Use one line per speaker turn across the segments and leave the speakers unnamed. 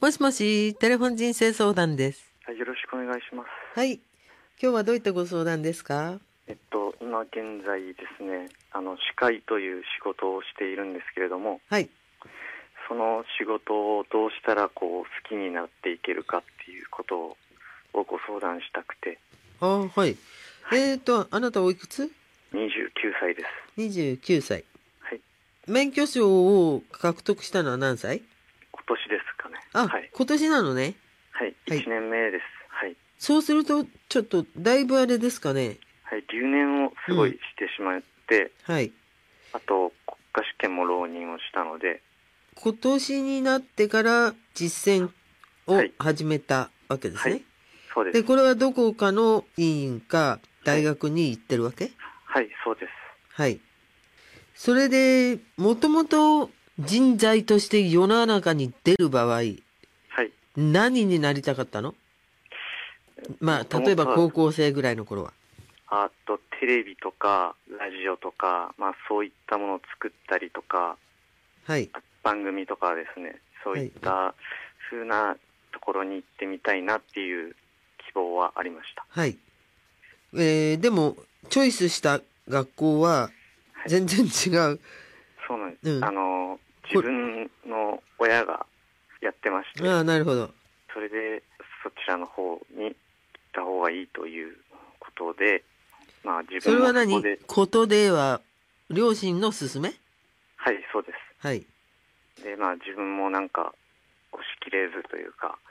もしもし、テレフォン人生相談です。
はい、よろしくお願いします。
はい。今日はどういったご相談ですか？
今現在ですね、歯科医という仕事をしているんですけれども、
はい。
その仕事をどうしたら好きになっていけるかっていうことをご相談したくて。
はい。
はい、
あなたおいくつ？
29歳です。
29 歳。
はい、
免許証を獲得したのは何歳？
今年ですかね。
あ、
はい、
今年なのね。
はい、
はい。
1年目です。はい、
そうすると、ちょっと、だいぶあれですかね。
はい、留年をすごいしてしまって、
はい。
あと国家試験も浪人をしたので、
今年になってから実践を
はい、
始めたわけです
はい、
ね。
そうです。
で、これはどこかの委員か大
はい、
学に行ってるわけ？
はい、そうです。
はい。それで、もともと人材として世の中に出る場合、
はい、
何になりたかったの？まあ、
もともとは
例えば高校生ぐらいの頃は。
テレビとかラジオとか、そういったものを作ったりとか、
はい。
番組とかですね、そういった風なところに行ってみたいなっていう希望はありました。
はい。でも、チョイスした学校は
はい、
全然違う。
そうなんです。
うん。
自分の親がやってまして、
ああ、なるほど。
それでそちらの方に行った方がいいということで、自
それ
分も
は何？
そこで、
ことでは、両親の勧め？
はい、そうです。
はい。
で、自分も押し切れずというか、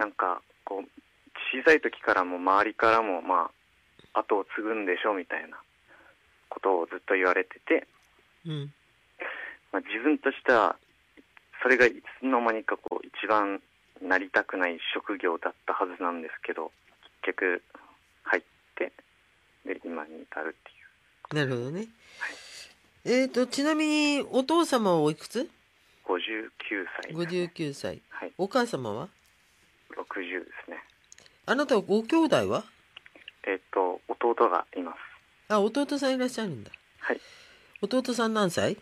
小さい時からも周りからも後を継ぐんでしょみたいなことをずっと言われてて、
うん。
自分としてはそれがいつの間にか一番なりたくない職業だったはずなんですけど、結局入ってで今に至るっていう。
なるほどね。ちなみに、お父様はおいくつ？
59歳ですね。
59 歳。
はい、
お母様は？
60ですね。
あなたはご兄弟は？
弟がいます。
あ、弟さんいらっしゃるんだ。
はい、
弟さん何歳？っ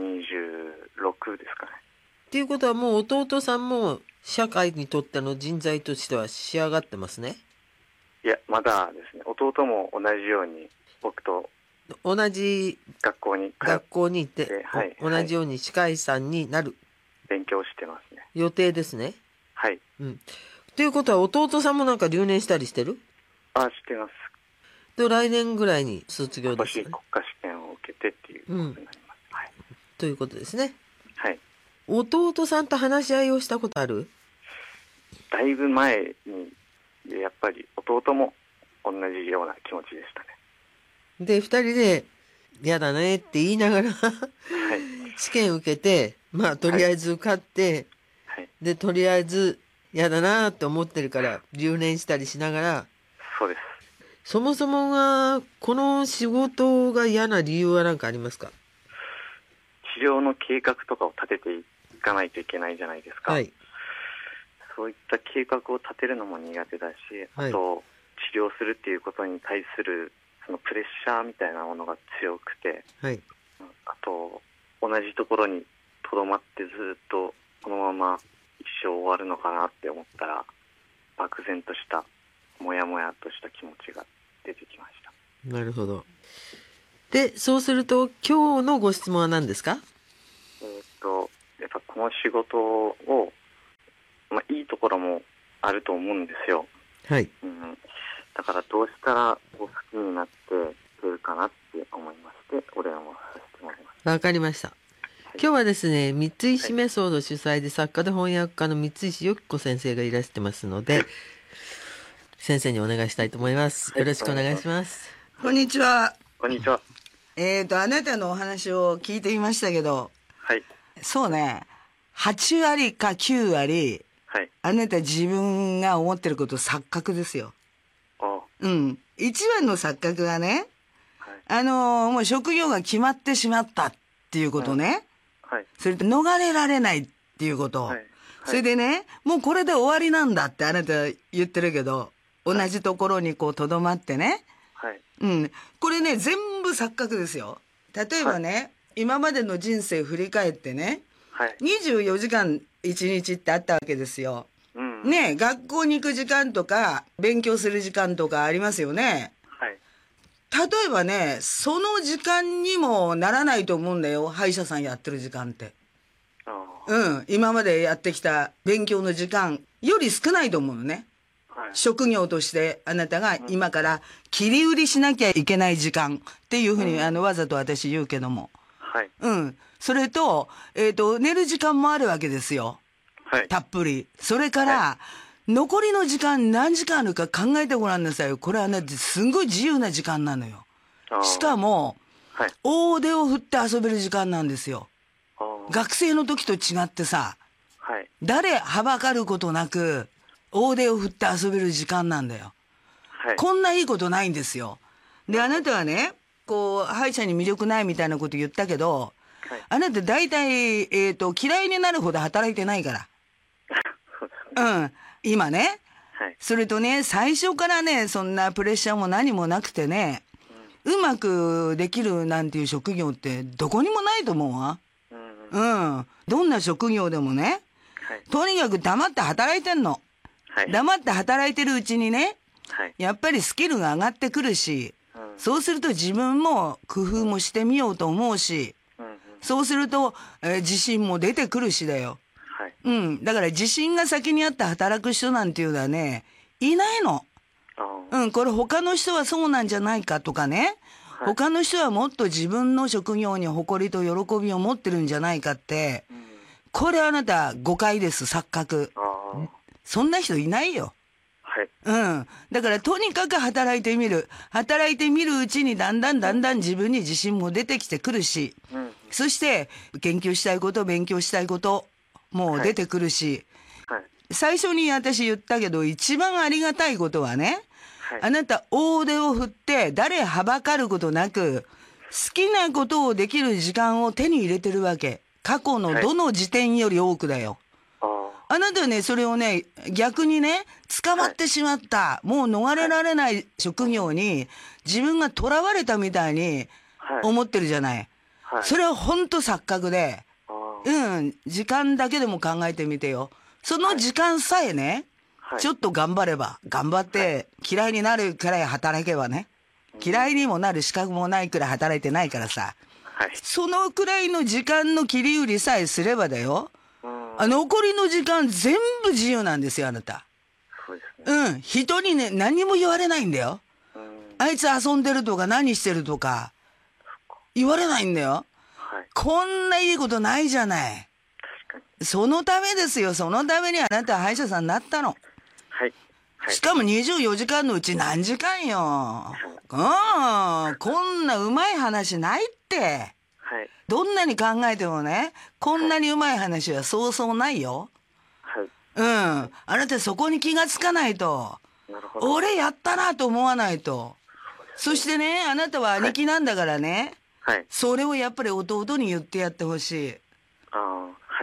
26ですかね。
ていうことはもう弟さんも社会にとっての人材としては仕上がってますね。
いや、まだですね。弟も同じように僕と
同じ
学校に通っ
学校に行って、
て、はい、
同じように歯科医さんになる
勉強してますね。
予定ですね。
はい。
うん。ということは弟さんもなんか留年したりしてる？
してます。
と来年ぐらいに卒業
今
ですよね。
年国家試験を受けてっていうことになります。はい。
ということですね。
はい。
弟さんと話し合いをしたことある？
だいぶ前に、やっぱり弟も同じような気持ちでしたね。
で、二人で、嫌だねって言いながら
はい。
試験受けて、とりあえず受かって、
はい。
で、とりあえず嫌だなって思ってるから留年したりしながら、
そうです。
そもそもが、この仕事が嫌な理由は何かありますか？
治療の計画とかを立てていかないといけないじゃないですか。
はい。
そういった計画を立てるのも苦手だし、
はい
あと治療するっていうことに対するそのプレッシャーみたいなものが強くて、
はい。
あと同じところにとどまってずっとこのまま一生終わるのかなって思ったら、漠然としたもやもやとした気持ちが出てきました。
なるほど。で、そうすると、今日のご質問は何ですか？
やっぱこの仕事を、いいところもあると思うんですよ。
はい。
だからどうしたら好きになっていけるかなって思いまして、お電話させてもらいます。
わかりました。今日はですね、三石メソード主催で作家で翻訳家の三石由紀子先生がいらしてますので、先生にお願いしたいと思います。よろしくお願いします。
こんにちは。
こんにちは。
あなたのお話を聞いてみましたけど、
はい。
そうね、8割か9割、
はい。
あなた自分が思ってること錯覚ですよ。1割の錯覚はね、
はい。
もう職業が決まってしまったっていうことね。
はい。
それと逃れられないっていうこと。
はい。
それでね、もうこれで終わりなんだってあなた言ってるけど、同じところにとどまってね。
はい。
これね、全部錯覚ですよ。例えばね、今までの人生振り返ってね、
はい。
24時間1日ってあったわけですよ。 ね、学校に行く時間とか、勉強する時間とかありますよね。
はい。
例えばね、その時間にもならないと思うんだよ。歯医者さんやってる時間って。今までやってきた勉強の時間より少ないと思うのね。
はい。
職業としてあなたが今から切り売りしなきゃいけない時間っていうふうに、わざと私言うけども。
はい。
それと、寝る時間もあるわけですよ。
はい。
たっぷり。それから、残りの時間何時間あるか考えてごらんなさいよ。これはね、すんごい自由な時間なのよ。しかも、
はい。
大手を振って遊べる時間なんですよ。
あー
学生の時と違ってさ、
はい。
誰はばかることなく、大手を振って遊べる時間なんだよ。
はい。
こんないいことないんですよ。で、あなたはね、こう、歯医者に魅力ないみたいなこと言ったけど、
はい。
あなた大体、嫌いになるほど働いてないから。
そうですね。
今ね。
はい。
それとね、最初からね、そんなプレッシャーも何もなくてね、うまくできるなんていう職業ってどこにもないと思うわ。どんな職業でもね、
はい。
とにかく黙って働いてんの。
はい。
黙って働いてるうちにね、
はい。
やっぱりスキルが上がってくるし、そうすると自分も工夫もしてみようと思うし、そうすると、自信も出てくるしだよ。
はい。
だから自信が先にあって働く人なんていうのはね、いないの。これ他の人はそうなんじゃないかとかね。
はい。
他の人はもっと自分の職業に誇りと喜びを持ってるんじゃないかって。これあなた誤解です、錯覚。そんな人いないよ。
はい。
だからとにかく働いてみる。働いてみるうちにだんだん自分に自信も出てきてくるし、そして研究したいこと、勉強したいことも出てくるし、
はい。
最初に私言ったけど一番ありがたいことはね、
はい。
あなた大腕を振って誰はばかることなく、好きなことをできる時間を手に入れてるわけ。過去のどの時点より多くだよ。あなたはね、それをね、逆にね、捕まってしまった、もう逃れられない職業に、自分が囚われたみたいに思ってるじゃない。
はい。
それはほんと錯覚で、時間だけでも考えてみてよ。その時間さえね、
はい。
ちょっと頑張れば、頑張って嫌いになるくらい働けばね、嫌いにもなる資格もないくらい働いてないからさ、
はい。
そのくらいの時間の切り売りさえすればだよ。残りの時間全部自由なんですよ、あなた。
そうですね。
人にね、何も言われないんだよ。あいつ遊んでるとか何してるとか、言われないんだよ。
はい。
こんないいことないじゃない。
確かに。
そのためですよ。そのためにあなたは歯医者さんになったの。
はい。はい。
しかも24時間のうち何時間よ。こんなうまい話ないって。
はい。
どんなに考えてもね、こんなにうまい話はそうそうないよ。
はい。
あなたそこに気がつかないと。
なるほど。
俺やったなと思わないと。そしてね、あなたは兄貴なんだからね、
はい。
それをやっぱり弟に言ってやってほしい。
はい。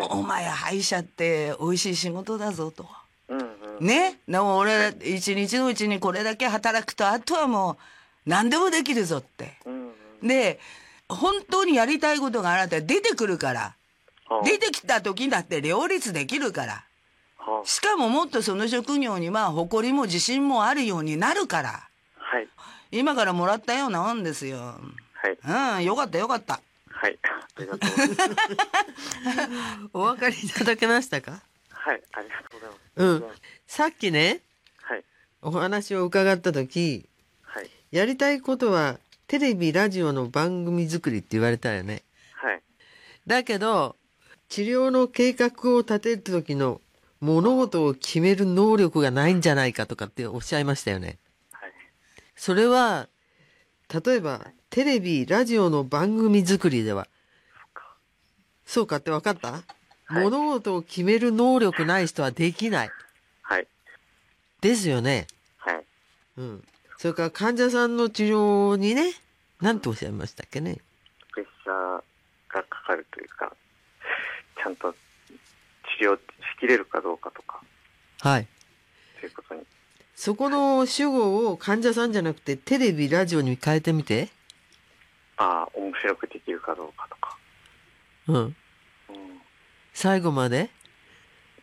お前歯医者って美味しい仕事だぞと。
うん。
ね。でも俺、一日のうちにこれだけ働くと、あとはもう何でもできるぞって。で、本当にやりたいことがあなた出てくるから。出てきた時だって両立できるから。しかももっとその職業には誇りも自信もあるようになるから。
はい。
今からもらったようなもんですよ。
はい。
よかったよかった。
はい。ありがとうございます。
お分かりいただけましたか？
はい。ありがとうございます。
さっきね、
はい。
お話を伺った時、
はい。
やりたいことはテレビラジオの番組作りって言われたよね。
はい。
だけど治療の計画を立てる時の物事を決める能力がないんじゃないかとかっておっしゃいましたよね。
はい。
それは例えばテレビラジオの番組作りではそうかって分かった？物事を決める能力ない人はできない。
はい。
ですよね。
はい。
それから患者さんの治療にね、何とおっしゃいましたっけね。
プレッシャーがかかるというか、ちゃんと治療しきれるかどうかとか。
はい。
ということに。
そこの主語を患者さんじゃなくてテレビラジオに変えてみて。
面白くできるかどうかとか。
最後まで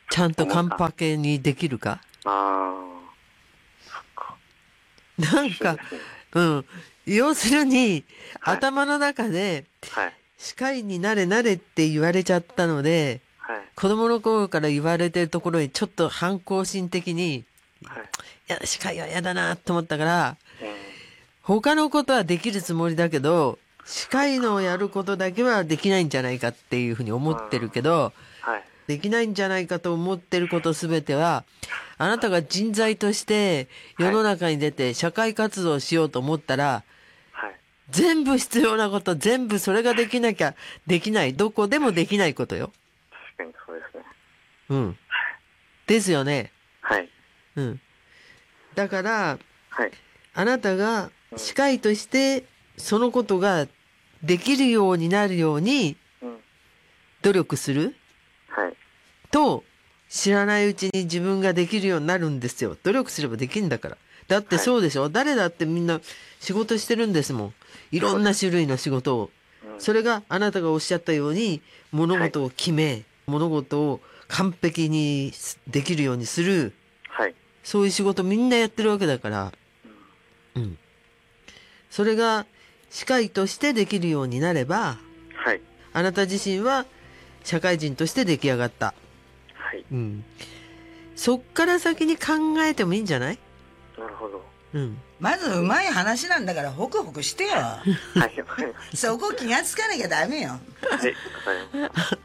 ちゃんとカンパケにできるか。
ああ、そっか。
なんか、うん。要するに、
はい
頭の中で、
はい。
歯科医になれなれって言われちゃったので、
はい。
子供の頃から言われてるところにちょっと反抗心的に、
はい。
いや、歯科医は嫌だなと思ったから、
うん。
他のことはできるつもりだけど、歯科医のをやることだけはできないんじゃないかっていうふうに思ってるけど、
はい。
できないんじゃないかと思ってることすべては、あなたが人材として世の中に出て社会活動をしようと思ったら、
はい。
全部必要なこと、全部それができなきゃできない。どこでもできないことよ。
確かにそうですね。
うん。ですよね。
はい。
うん。だから、
はい。
あなたが歯科医としてそのことができるようになるように
うん。
努力する
はい。
と、知らないうちに自分ができるようになるんですよ。努力すればできるんだから。だってそうでしょ、誰だってみんな仕事してるんですもん。いろんな種類の仕事を。
うん。
それがあなたがおっしゃったように物事を決め、物事を完璧にできるようにする。
はい。
そういう仕事みんなやってるわけだから。うん。それが歯科医としてできるようになれば、
はい。
あなた自身は社会人として出来上がった。
はい。
うん。そっから先に考えてもいいんじゃない？
なるほど。
うん。
まずうまい話なんだからホクホクしてよ。
はい。わかりまし
そこ気がつかなきゃダメよ。
た。はい。わかりました。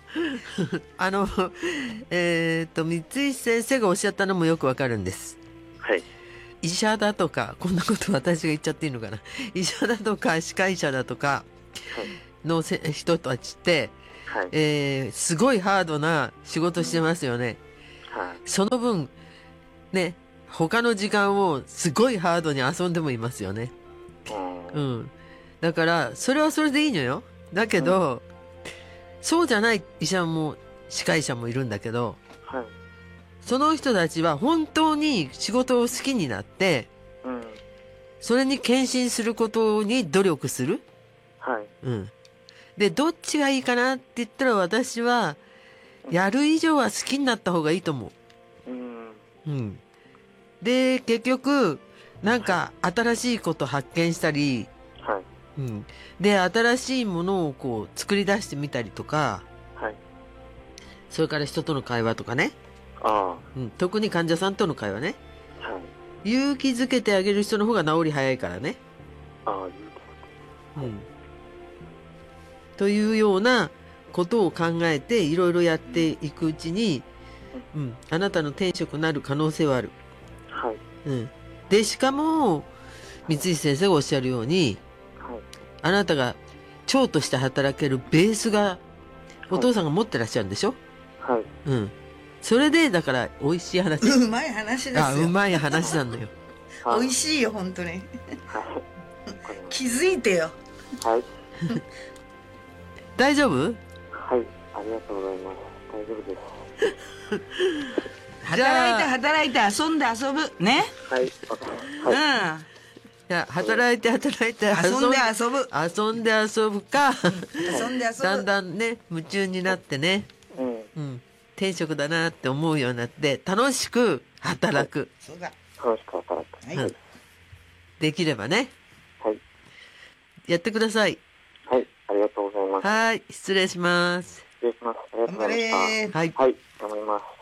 三石先生がおっしゃったのもよくわかるんです。
はい。
医者だとか、こんなこと私が言っちゃっていいのかな。医者だとか、歯科医者だとかの人たちって、
はい。
すごいハードな仕事してますよね。
はい。
その分、ね、他の時間をすごいハードに遊んでもいますよね。
うん。
うん。だから、それはそれでいいのよ。だけど、そうじゃない医者も、歯科医者もいるんだけど、
はい。
その人たちは本当に仕事を好きになって、
うん。
それに献身することに努力する。
はい。
うん。で、どっちがいいかなって言ったら私は、やる以上は好きになった方がいいと思
うん。
う。うん。で、結局、なんか新しいこと発見したり、
はい。
うん。で、新しいものをこう作り出してみたりとか、
はい。
それから人との会話とかね。
あ
うん。特に患者さんとの会話ね。
あ。はい。
勇気づけてあげる人の方が治り早いからね。
ああ、
うん。というようなことを考えていろいろやっていくうちに、うん。あなたの転職になる可能性はある。
はい。
うん。で、しかも、三石先生がおっしゃるように、
はい。
あなたが長として働けるベースがお父さんが持ってらっしゃるんでしょ？
はい。
うん。それで、だから美味しい話。
うまい話ですよ。
あ、うまい話なんだよ。
はい。
美味しいよ本当に。
はい。わかりまし
気づいてよ。
た。はい。
大丈夫？
はい。ありがとうございます。大丈夫です。
じゃあ
働いて遊んで遊ぶね。
はい。わかりました。はい。
う
じゃあ働いて働いて
ん。遊んで遊ぶ。
遊んで遊ぶか、
遊んで遊ぶ。
だんだんね、夢中になってね、
うん。
うん、転職だなって思うようになって、楽しく働く。
そうだ。
楽しく働く。
はい。
うんできればね、
はい。
やってください。
はい。ありがとうございます。
はい、失礼します。
失礼します。ありがとうございました。
頑張れー。
はい。
はい。頑張ります。